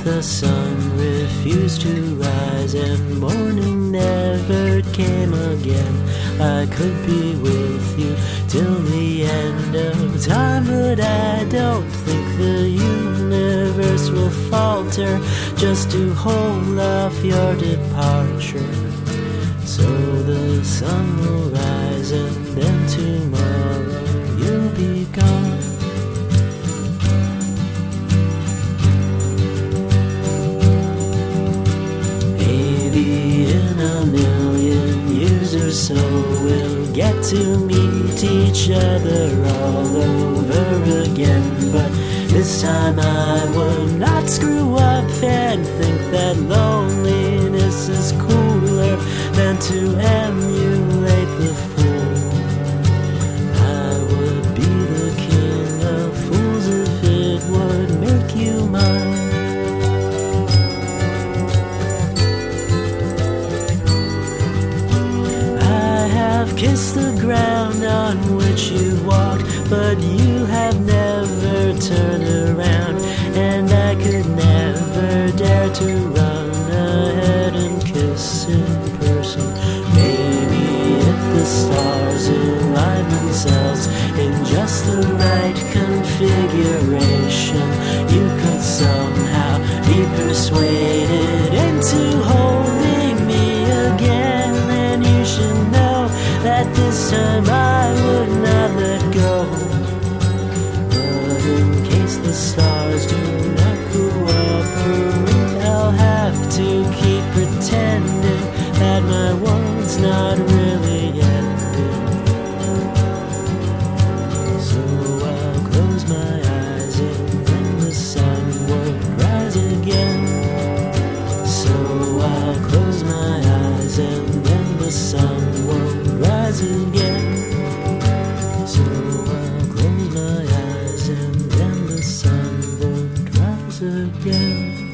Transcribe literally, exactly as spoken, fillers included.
the sun refused to rise and morning never came again, I could be with you till the end of time. But I don't think the universe will falter just to hold off your departure. So the sun will rise and then tomorrow you'll be gone. Maybe in a million years or so we'll get to meet each other all over again. But this time I would not screw up and think that loneliness is cooler than to emulate the fool. I would be the king of fools if it would make you mine. I have kissed the ground on which you walked, but you have never turned around, and I could never dare to run ahead and kiss in person. Maybe if the stars align themselves in just the right configuration, you could somehow be persuaded into holding me again. And you should know that this time I would not let go. But in case the stars do not cooperate, I'll have to keep pretending that my world's not really ending. So I'll close my eyes and then the sun won't rise again. So I'll close my eyes and then the sun won't rise again. So I'll close my eyes and then the sun won't rise again.